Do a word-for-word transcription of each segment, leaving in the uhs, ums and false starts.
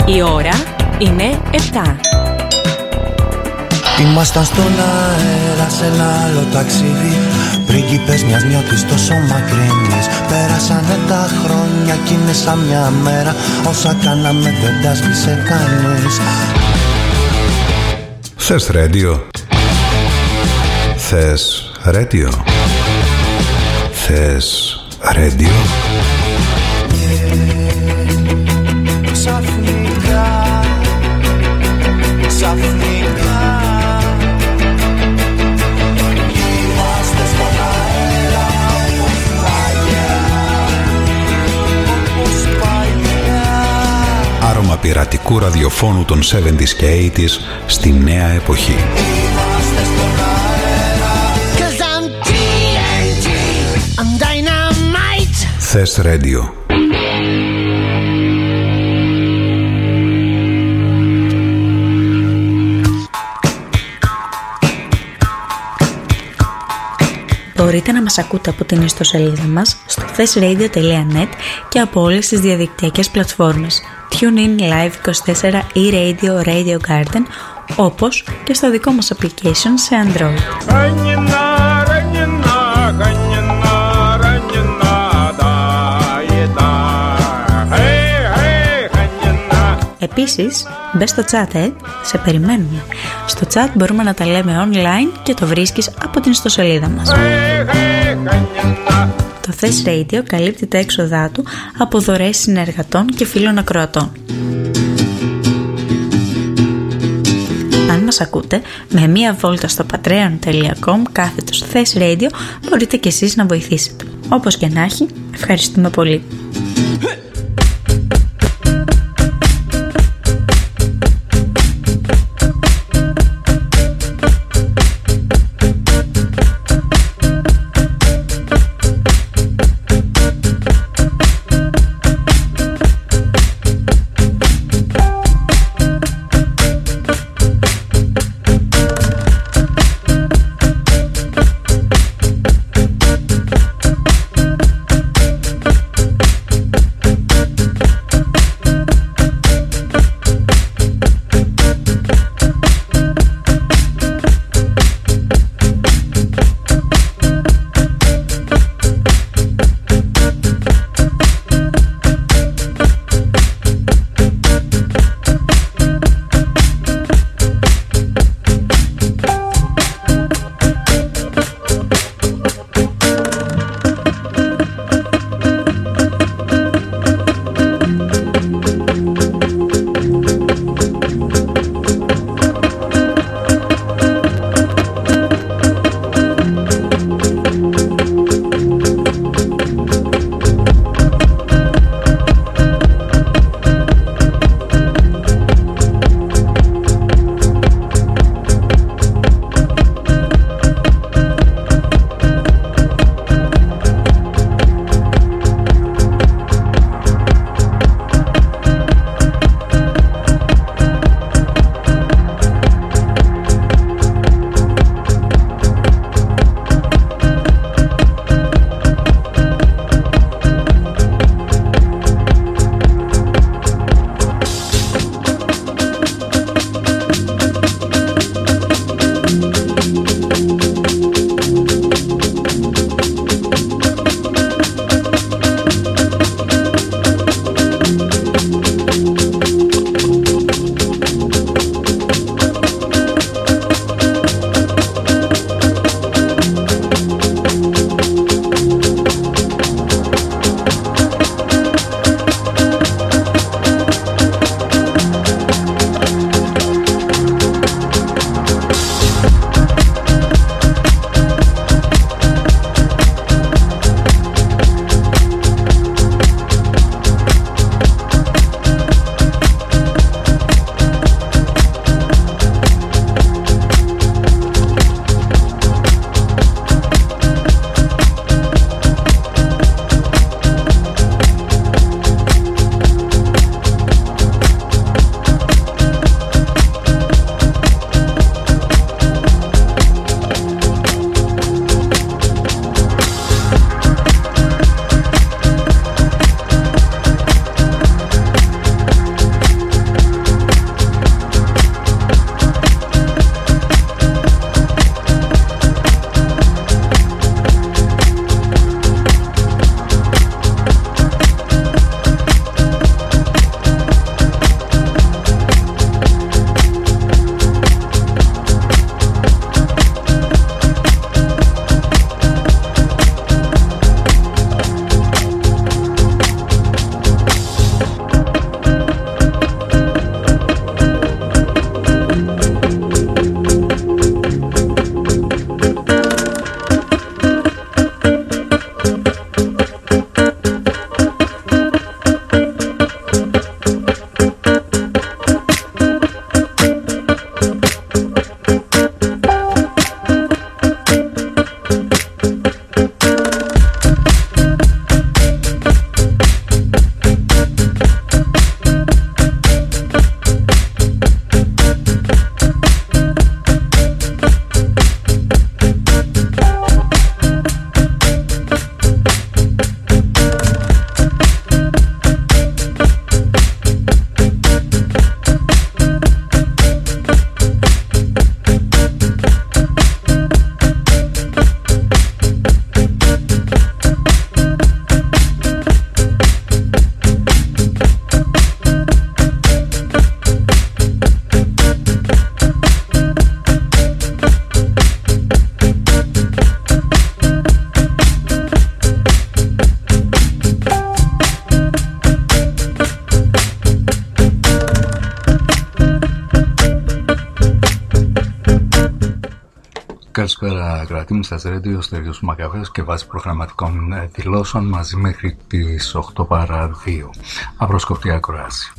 Η ώρα είναι επτά. Ήμασταν στον αέρα σε ένα άλλο ταξίδι, πρίγκιπες μιας νιώτης τόσο μακρινής. Πέρασανε τα χρόνια κι είναι σαν μια μέρα, όσα κάναμε δεν τα σβήσε κανείς. Θες ρέντιο? Θες ρέντιο? Θες ρέντιο? Ξαφνικά, ξαφνικά είμαστε στον αέρα όπως παλιά, όπως παλιά. Άρωμα πειρατικού ραδιοφώνου των εβδομήντα και ογδόντα στη νέα εποχή. Είμαστε στον αέρα, 'cause I'm τι εν τι, I'm dynamite. Θες ρέντιο? Μπορείτε να μας ακούτε από την ιστοσελίδα μας στο thesradio τελεία net και από όλες τις διαδικτυακές πλατφόρμες TuneIn, Live είκοσι τέσσερα, e-Radio, Radio Garden, όπως και στο δικό μας application σε Android. Επίσης, μπες στο chat, ε, σε περιμένουμε. Στο chat μπορούμε να τα λέμε online και το βρίσκεις από την ιστοσελίδα μας. Το Thess Radio καλύπτει τα έξοδά του από δωρεές συνεργατών και φίλων ακροατών. Αν μας ακούτε, με μία βόλτα στο patreon τελεία com κάθετος Thess Radio μπορείτε και εσείς να βοηθήσετε. Όπως και να έχει, ευχαριστούμε πολύ. Καλησπέρα κρατή μου, σας Radio, ο Στέργιος Μακαβέος και βάσει προγραμματικών δηλώσεων μαζί μέχρι τις οκτώ παρά δύο. Απροσκοπτή ακρόαση.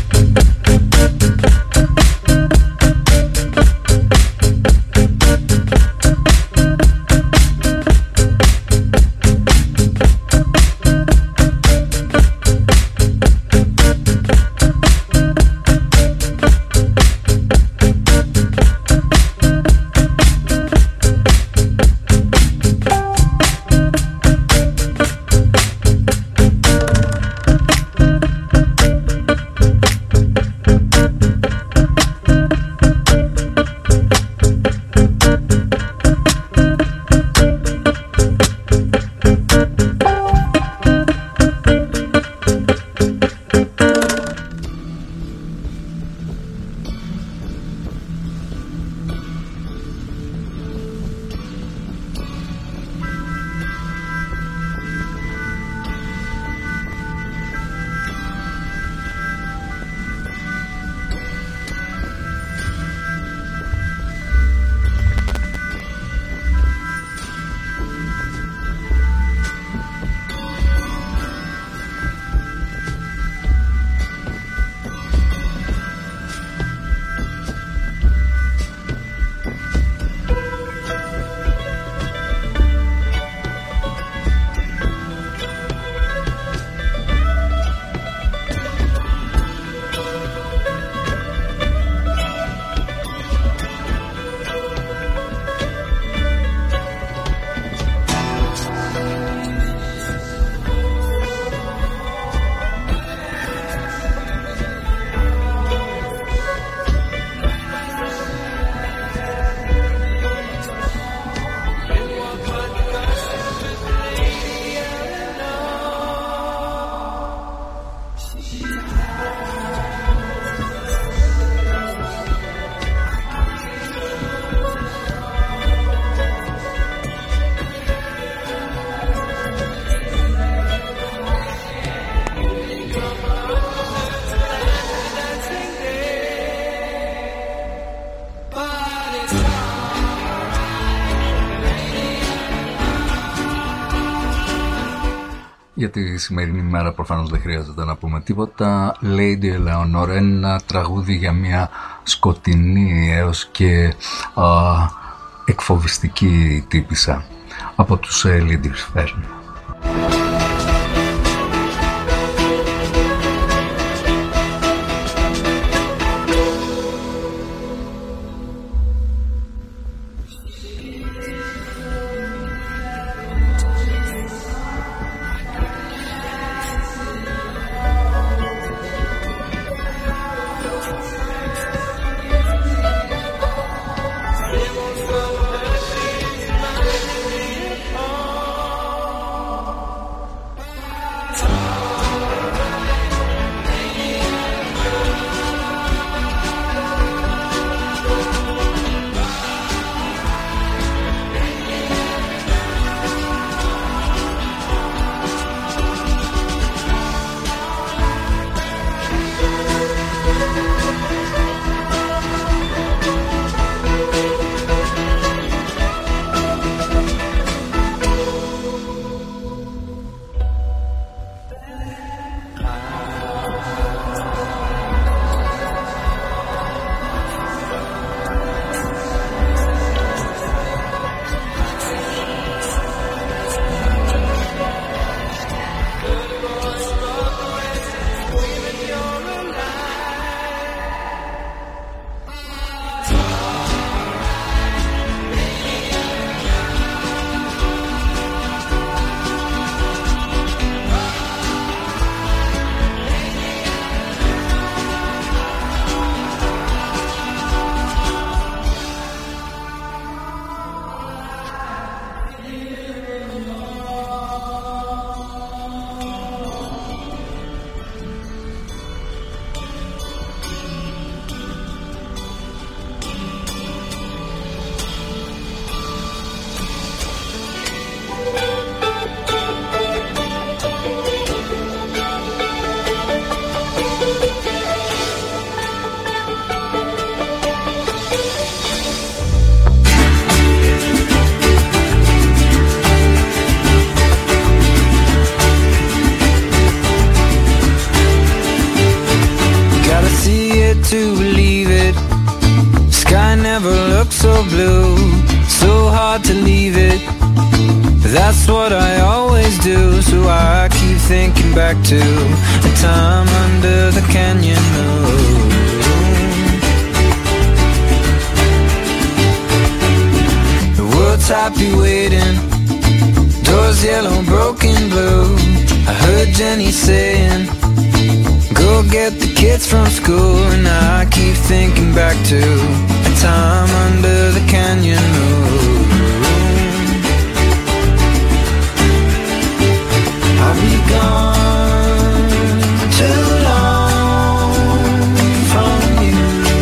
Για τη σημερινή μέρα προφανώς δεν χρειάζεται να πούμε τίποτα. Lady Eleanor, ένα τραγούδι για μια σκοτεινή έως και α, εκφοβιστική τύπισσα από τους Leaders Fern. to believe it. Sky never looked so blue, so hard to leave it. That's what I always do, so I keep thinking back to a time under the canyon moon. The world's happy waiting, doors yellow, broken blue. I heard Jenny saying, go get the kids from school. And I keep thinking back to a time under the canyon moon. I'll be gone too long from you.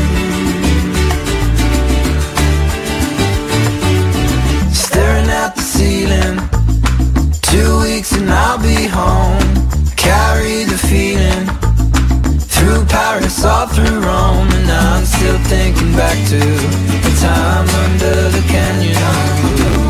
Staring at the ceiling, two weeks and I'll be home. Carry the feeling through Paris, all through Rome. And I'm still thinking back to the time under the canyon.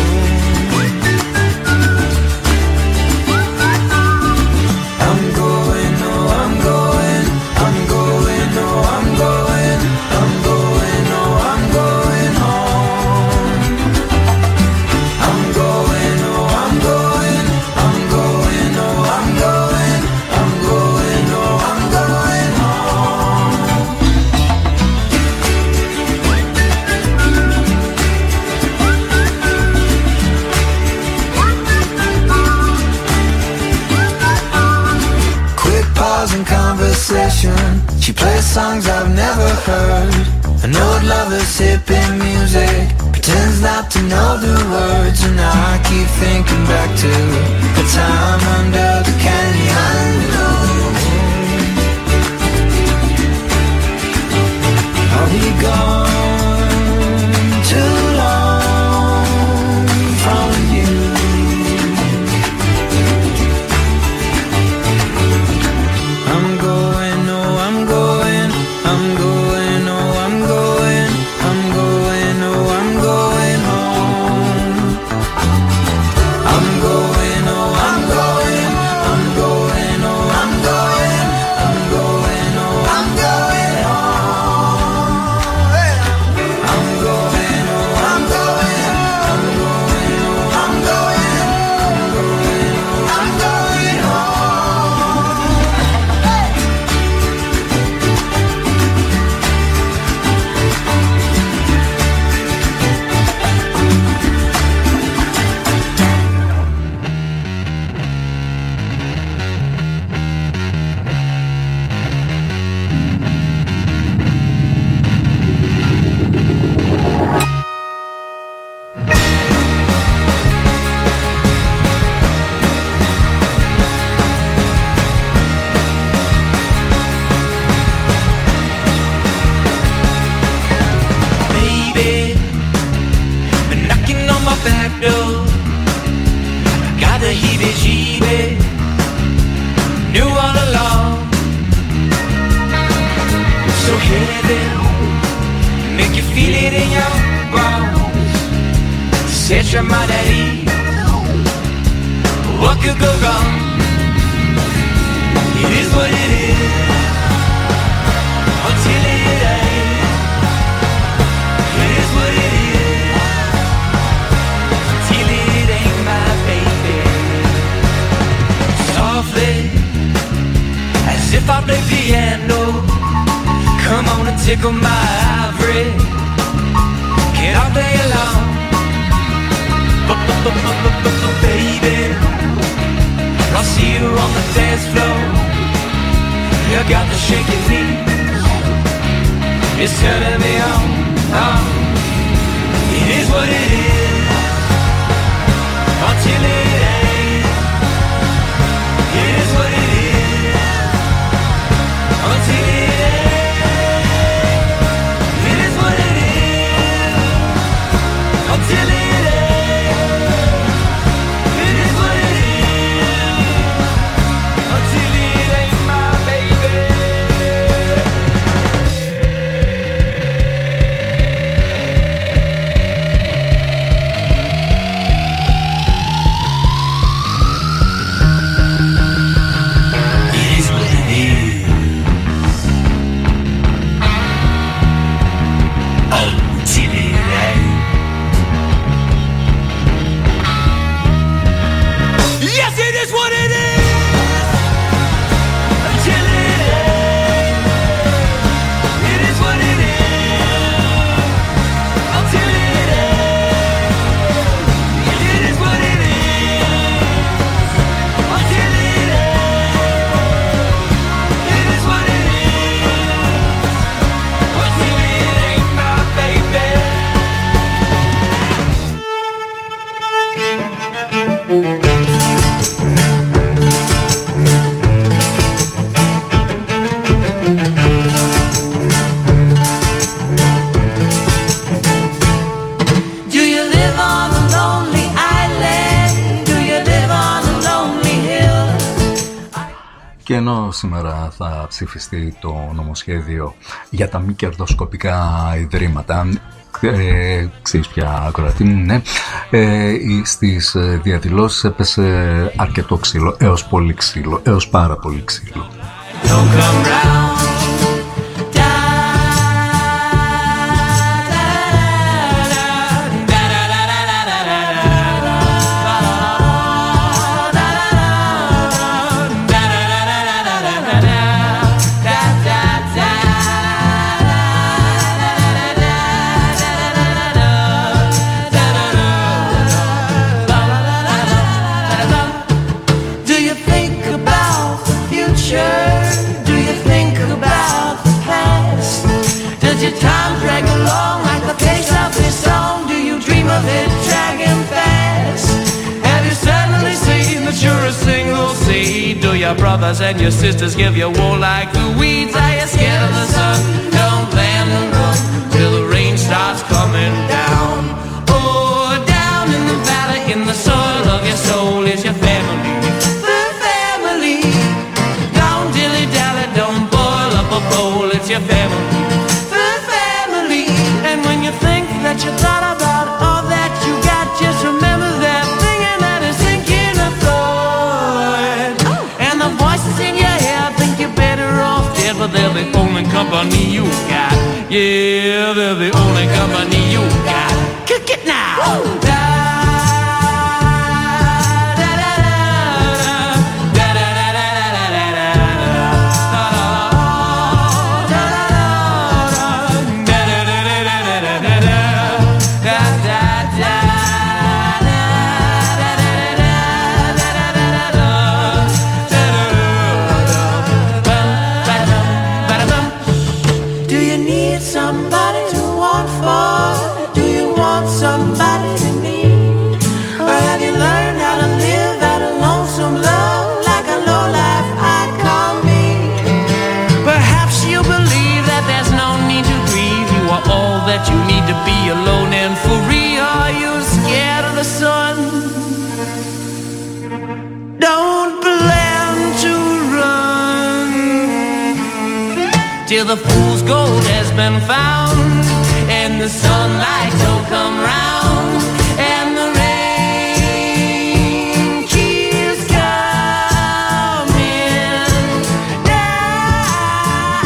I'm going, oh I'm going, I'm going, oh I'm going, I'm going, oh I'm going home. I'm going, oh I'm going, I'm going, oh I'm going, I'm going, oh I'm going home. Quick pause in conversation, she plays songs I've never heard. An old lover's hippie music, pretends not to know the words. And I keep thinking back to the time under the canyon. I'll be gone too long from you. I'm going, oh I'm going, I'm going, oh I'm going, I'm going, oh I'm going home. I'm going, oh I'm going, I'm going, oh I'm going, I'm going, oh I'm going home. I'm going, oh I'm going, I'm going, oh I'm going, I'm going, oh I'm going home. Baby, been knocking on my back door. I got the heebie-jeebie, knew all along. So heavy, make you feel it in your bones. Set your mind at ease, what could go wrong? It is what it is, until it ain't. It is what it is, till it ain't, my baby. Softly, as if I play piano, come on and tickle my ivory. Can I play along? Baby, I see you on the dance floor. You got the shaking knees, it's turning me on. Oh, it is what it is, until it ain't. It is what it is, until it ain't. It is what it is, until it ain't. It is what it is, until it ain't, my baby. Και ενώ σήμερα θα ψηφιστεί το νομοσχέδιο για τα μη κερδοσκοπικά ιδρύματα, ε, ξέρεις πια ακροατή μου, ναι, ε, στις διαδηλώσεις έπεσε αρκετό ξύλο, έως πολύ ξύλο, έως πάρα πολύ ξύλο. Your brothers and your sisters give you wool like the weeds. Are you scared of the sun? Don't plan to run till the rain starts coming down. Oh, down in the valley, in the soil of your soul is your family. The family. Don't dilly-dally, don't boil up a bowl. It's your family. The family. And when you think that you thought about all that you got, just remember that thing and that is sinking a thought. And the voices in your head think you're better off dead, but they're the only company you got. Yeah, they're the only company you got. Kick it now! Woo! You need to be alone and free. Are you scared of the sun? Don't plan to run till the fool's gold has been found and the sunlight don't come round and the rain keeps coming down.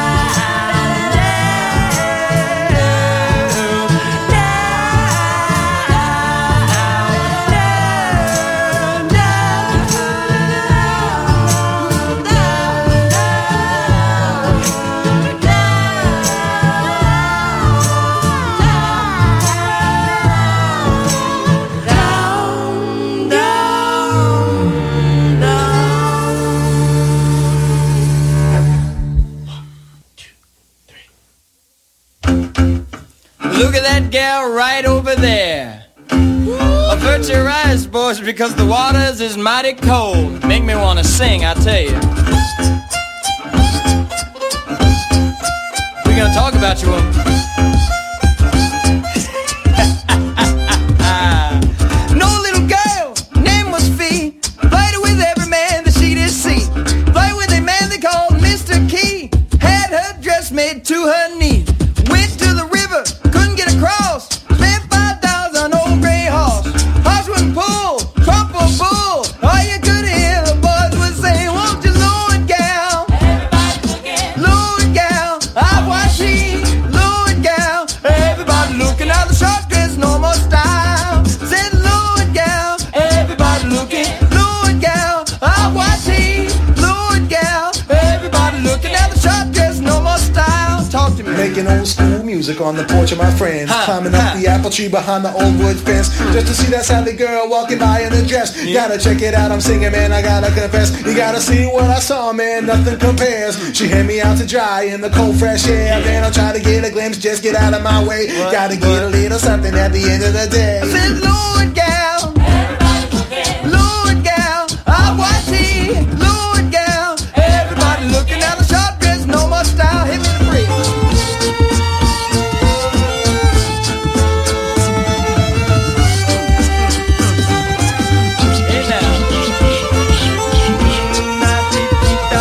Look at that gal right over there. Avert your eyes, boys, because the waters is mighty cold. Make me want to sing, I tell you. We're gonna talk about you. No little girl, name was Fee. Played with every man that she did see. Played with a man they called Mister Key. Had her dress made to her knee. Went to the river, couldn't get across. Spent five dollars on old gray horse. Horse wouldn't pull, trump or bull. All you could hear the boys would say, won't you Lord gal? Everybody looking. Lord gal, I watch she. Lord gal, everybody looking at the short dress, no more style. Said Lord gal, everybody looking. Lord gal, I watch she. Lord gal, everybody looking at the short dress, no more style. Talk to me. Making old school music on the porch of my friends. Ha, Climbing ha. up the apple tree behind the old wood fence. Just to see that Sally girl walking by in a dress. Yeah. Gotta check it out, I'm singing, man, I gotta confess. You gotta see what I saw, man, nothing compares. She had me out to dry in the cold fresh air. Man, I'll try to get a glimpse, just get out of my way. What? Gotta get What? a little something at the end of the day. I said, Lord gal, Lord gal, I watch see. Lord gal, everybody looking at the short dress, no more style. Hit me the free. Hey now.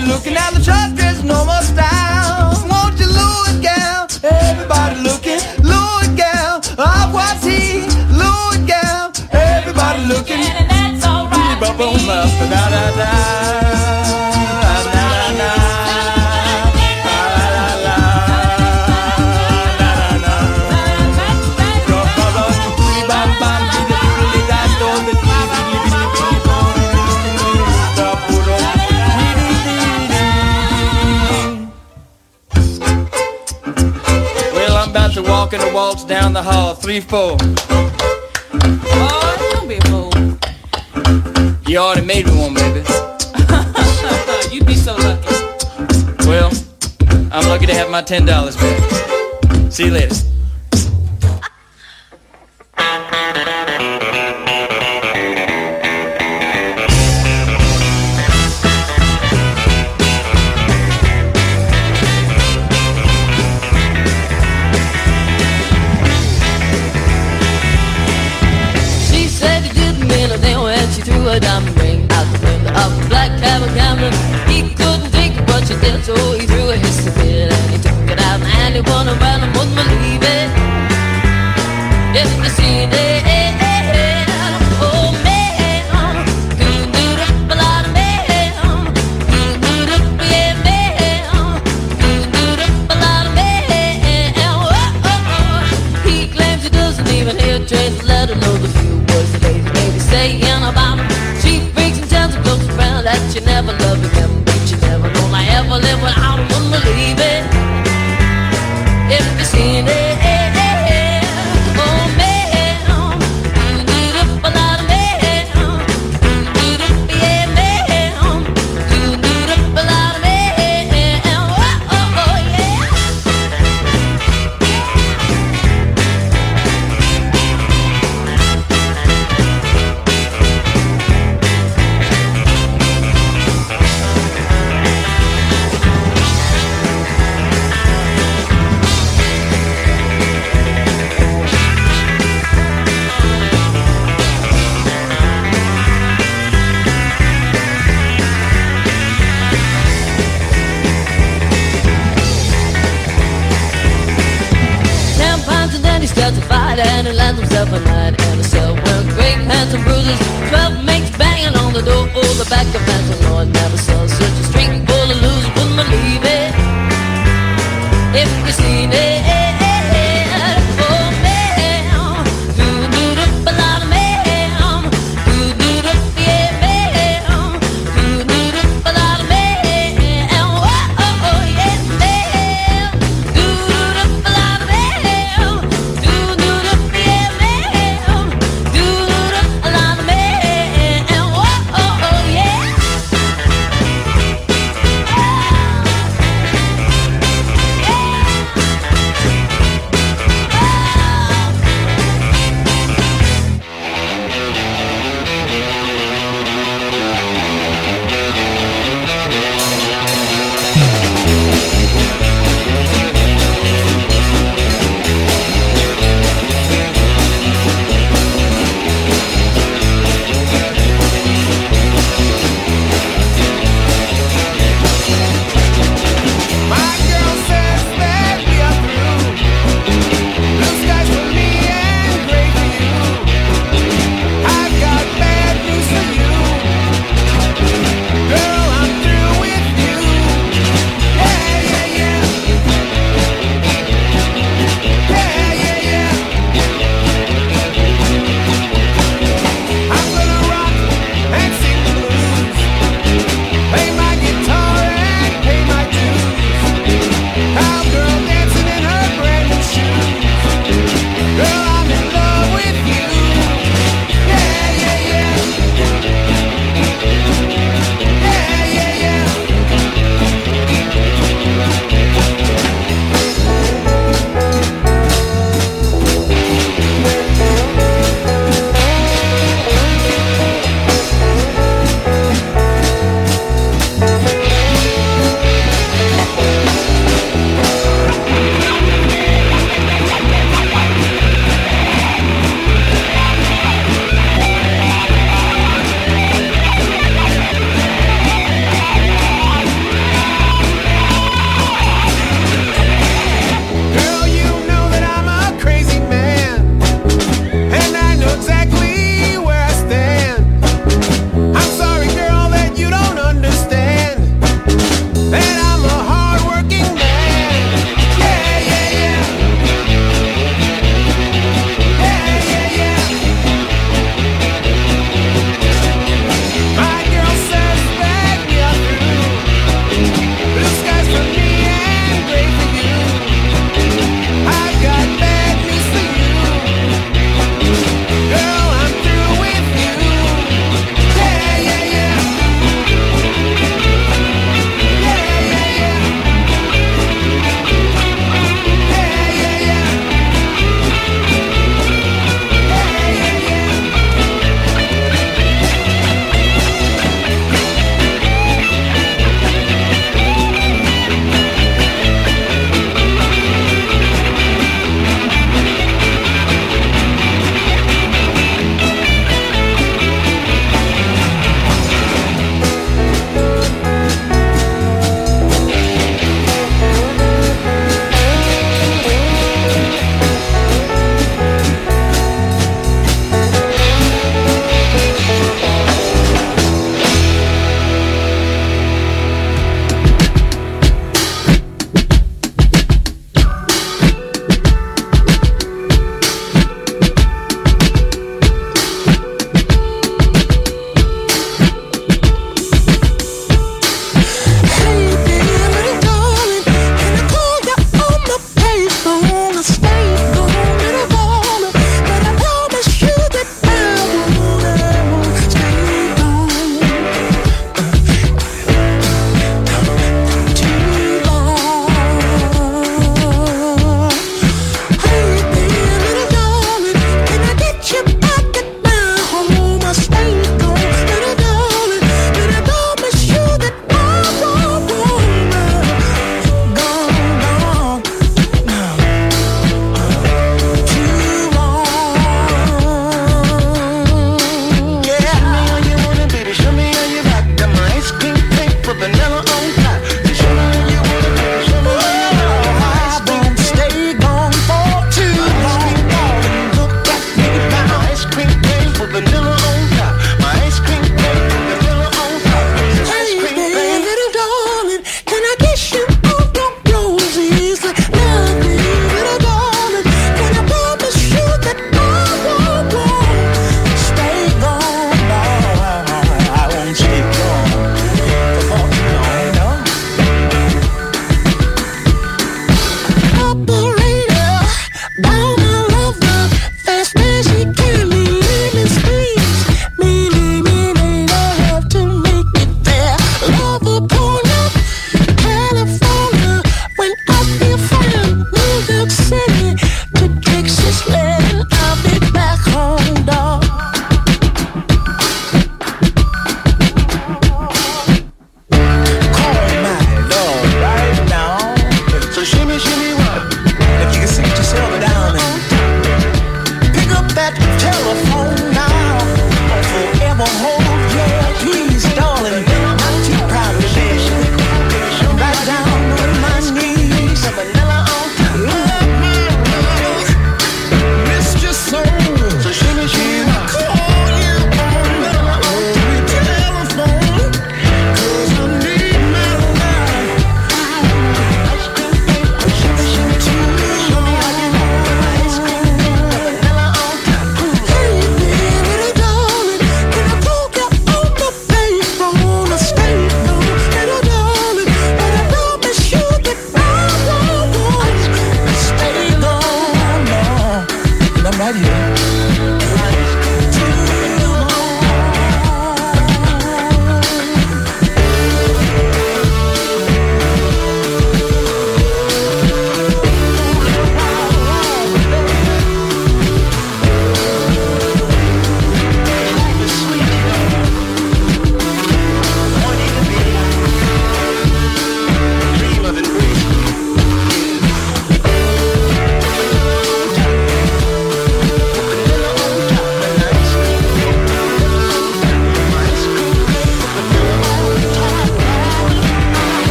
looking at the truck, there's no more style. Won't you Louis gal? Everybody looking, Louis gal. Ah, what's he? Louis gal. Everybody looking, and that's alright. Da da da da. Walking the waltz down the hall, three, four. Oh, don't be a fool. You already made me one, baby. You'd be so lucky. Well, I'm lucky to have my ten dollars back. See you later. A diamond ring out the window of a black cab camera. He couldn't think of what she did, so he threw a hissy fit and he took it out and he won around and wouldn't believe it. If you seen it, oh man, good do up a lot of man, good do up, yeah man, good do up a lot of man. Oh, oh, oh. He claims he doesn't even hear trains, let her know the few words the lady baby saying about him. That you never loved again, but you never know I ever live without him, wouldn't believe it. If you seen it, oh man, you did up a lot of man, you did up, yeah man, you did up a lot of man, oh, oh, oh yeah. And he lands himself a night in a cell wearing great handsome bruises. Twelve mates banging on the door. Oh, the back of hands, oh Lord, never saw such a street full of losers. Wouldn't believe it if you seen it. Oh man, do do up a lot of man, do do up, yeah man, do do up a lot of man. Oh, oh, oh yeah man, do up a lot of man.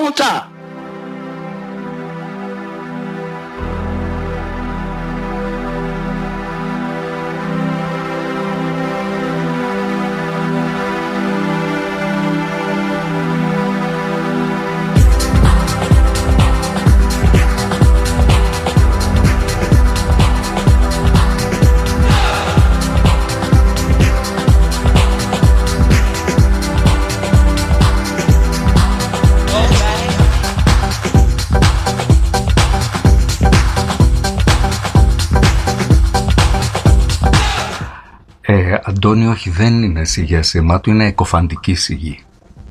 punta. Ε, Αντώνη, όχι, δεν είναι σιγή σήμα του, είναι εκοφαντική σιγή.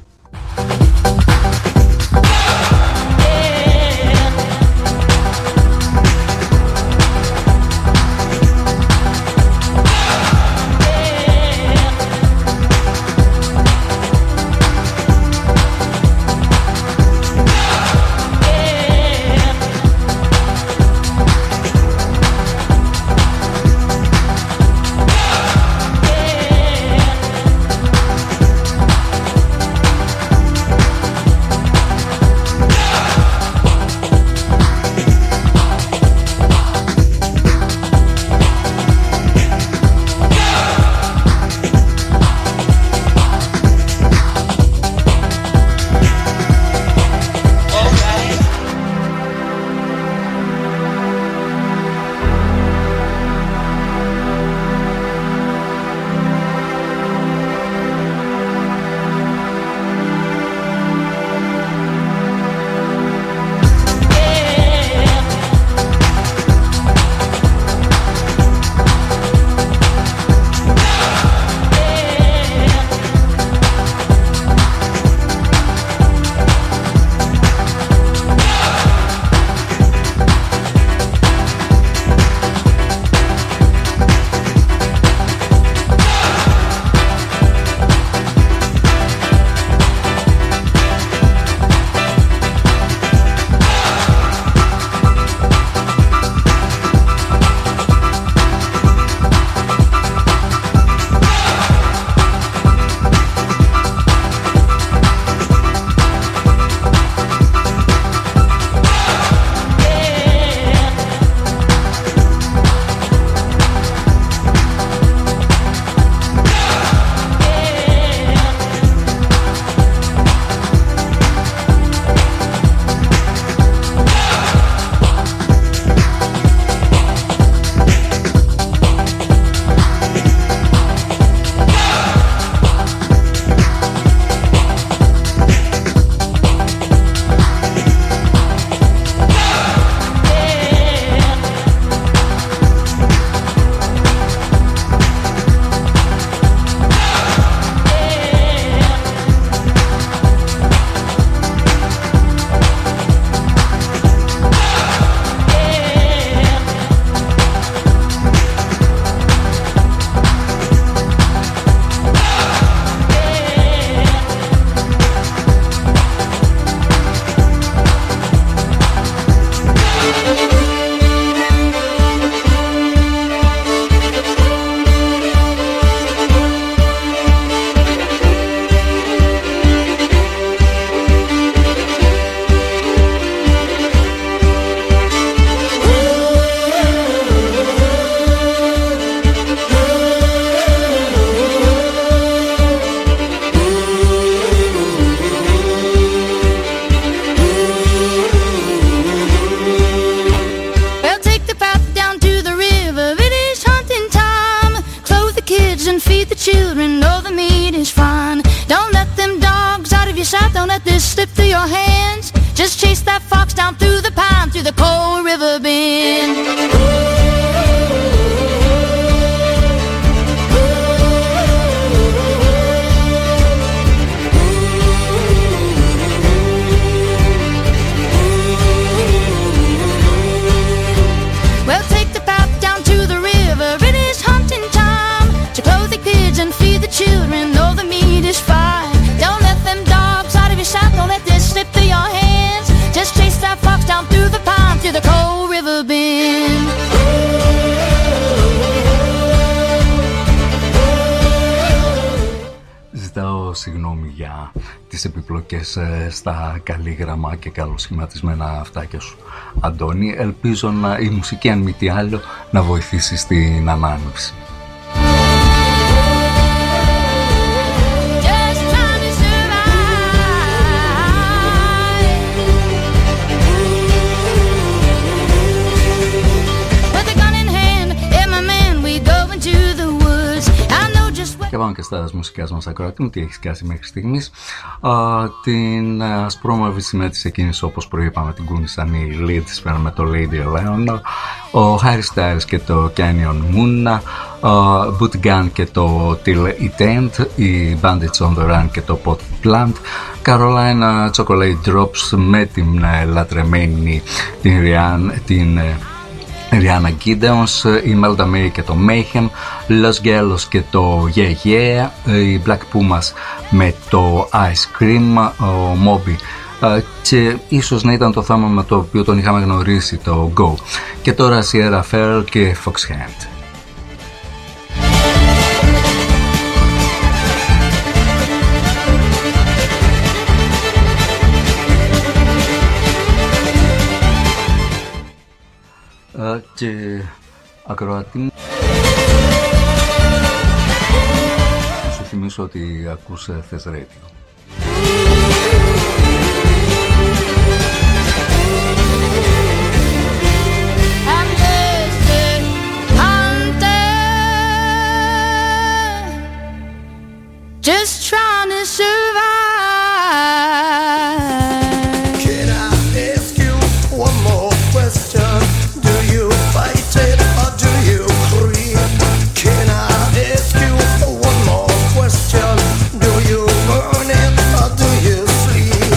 slip through your hands. Just chase that fox down through the pine, through the cold river bend. Well, take the path down to the river. It is hunting time to clothe the pigs and feed the children. Though the meat is fine, don't let them dogs out of your sight. Don't let this slip through your hands. Just chase that fox down through the pine, through the cold river bend. Ζητάω συγγνώμη για τις επιπλοκές στα καλλίγραμμα και καλοσχηματισμένα αυτάκια σου, Αντώνη. Ελπίζω να, η μουσική, αν μη τι άλλο, να βοηθήσει στην ανάνυψη. Και πάμε και στα μουσικά μας ακροατή μου, τι έχει σκάσει μέχρι στιγμής. Α, την ασπρόμαυρη σημαία της εκείνης, όπως προείπαμε, την κούνησαν οι Leeds με το Lady Eleanor, ο Harry Styles και το Canyon Moon, uh, Boot Gun και το Till It End, οι Bandits on the Run και το Pot Plant, Carolina Chocolate Drops με την uh, λατρεμένη την Rihanna, την uh, Rihanna Gideons, η Melda May και το Mayhem, Los Gelos και το Yeah Yeah, η Black Pumas με το Ice Cream, ο Moby και ίσως να ήταν το θέμα με το οποίο τον είχαμε γνωρίσει, το Go. Και τώρα Sierra Ferrell και Foxhand. Και ακροατή μου, σου θυμίσω ότι ακούς Θες Radio. Just trying to survive. Can I ask you one more question? Do you fight it or do you creep? Can I ask you one more question? Do you burn it or do you sleep?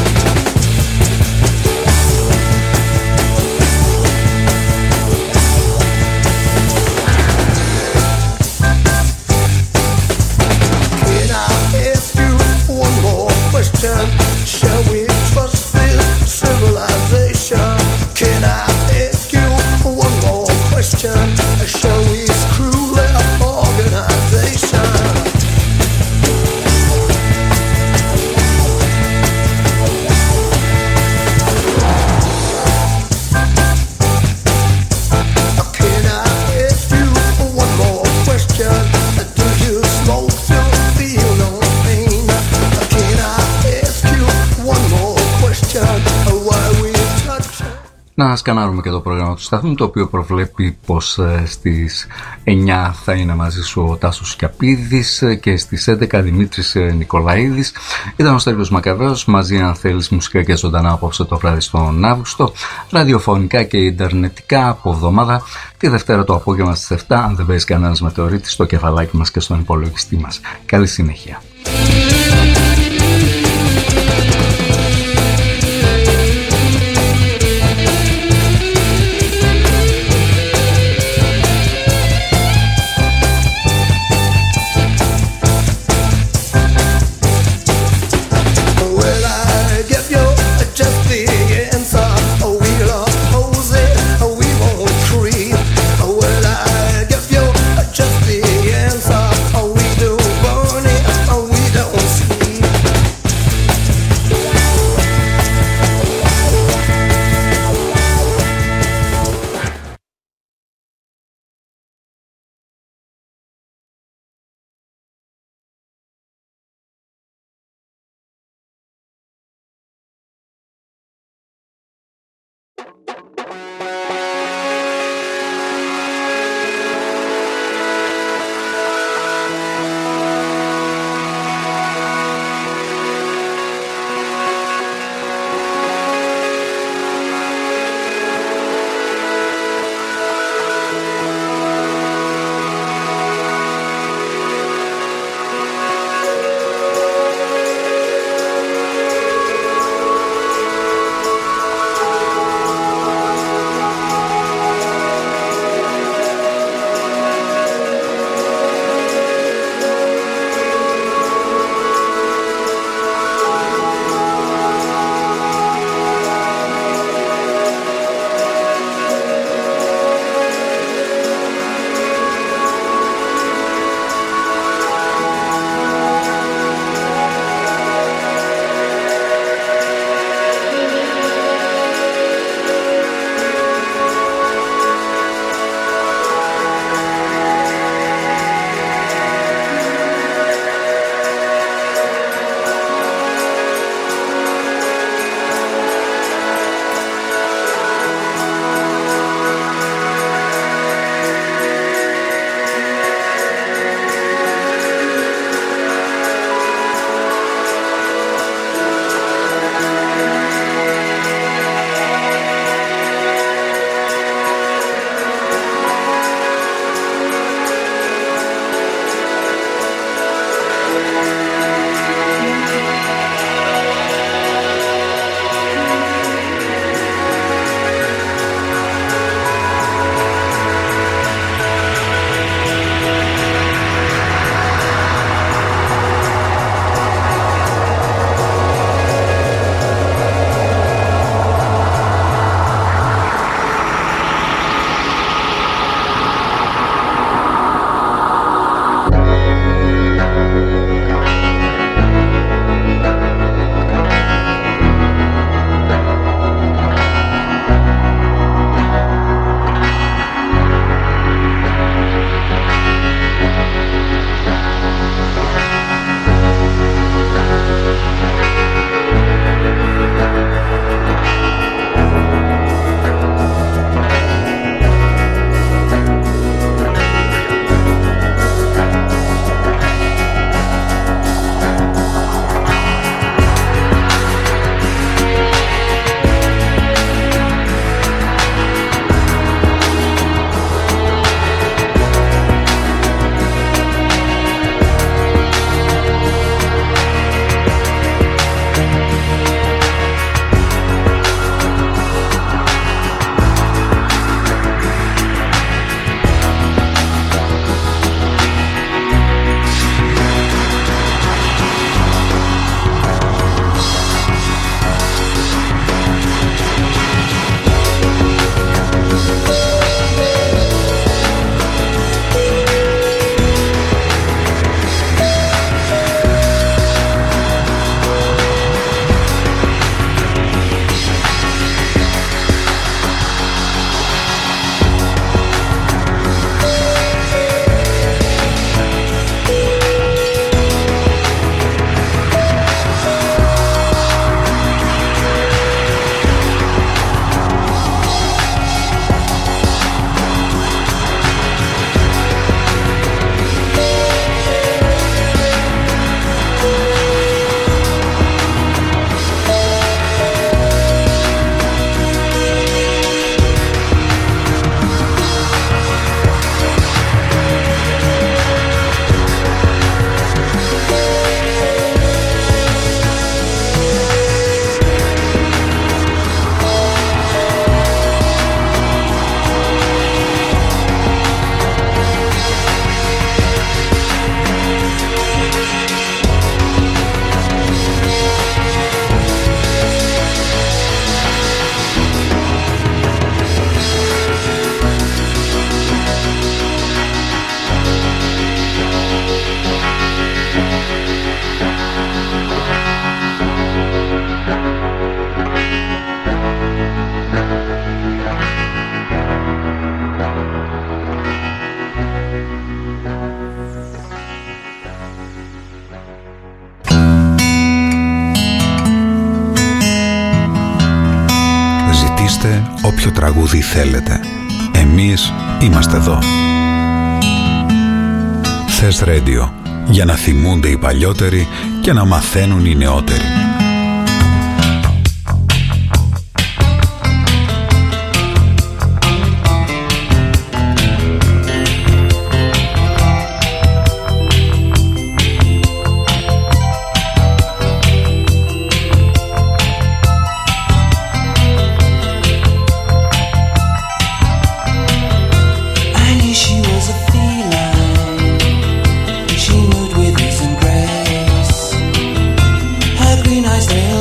Can I ask you one more question? Shall we trust this civilization? Can I ask you one more question? Shall we screw their organization? Can I ask you one more question? Do you smoke to feel no pain? Can I ask you one more question? Why we touch? Να σκανάρουμε και το πρόγραμμα του σταθμού, το οποίο προβλέπει πως ε, στις εννιά θα είναι μαζί σου ο Τάσος Σκιαπίδης και στις έντεκα Δημήτρης ε, Νικολαίδης. Ήταν ο Στέλιος Μακαβαίος, μαζί αν θέλεις μουσικά και ζωντανά απόψε το βράδυ στον Αύγουστο, ραδιοφωνικά και ιντερνετικά από εβδομάδα, τη Δευτέρα το απόγευμα στις επτά, αν δεν παίζει κανένας μετεωρίτη, στο κεφαλάκι μας και στον υπολογιστή μας. Καλή συνέχεια. Will I give you just the answer? We'll oppose it, we won't creep. Will I give you just the answer? We do burn it, we don't Ζητήστε όποιο τραγούδι θέλετε. Εμείς είμαστε εδώ. Θες Radio, για να θυμούνται οι παλιότεροι και να μαθαίνουν οι νεότεροι. Green eyes there.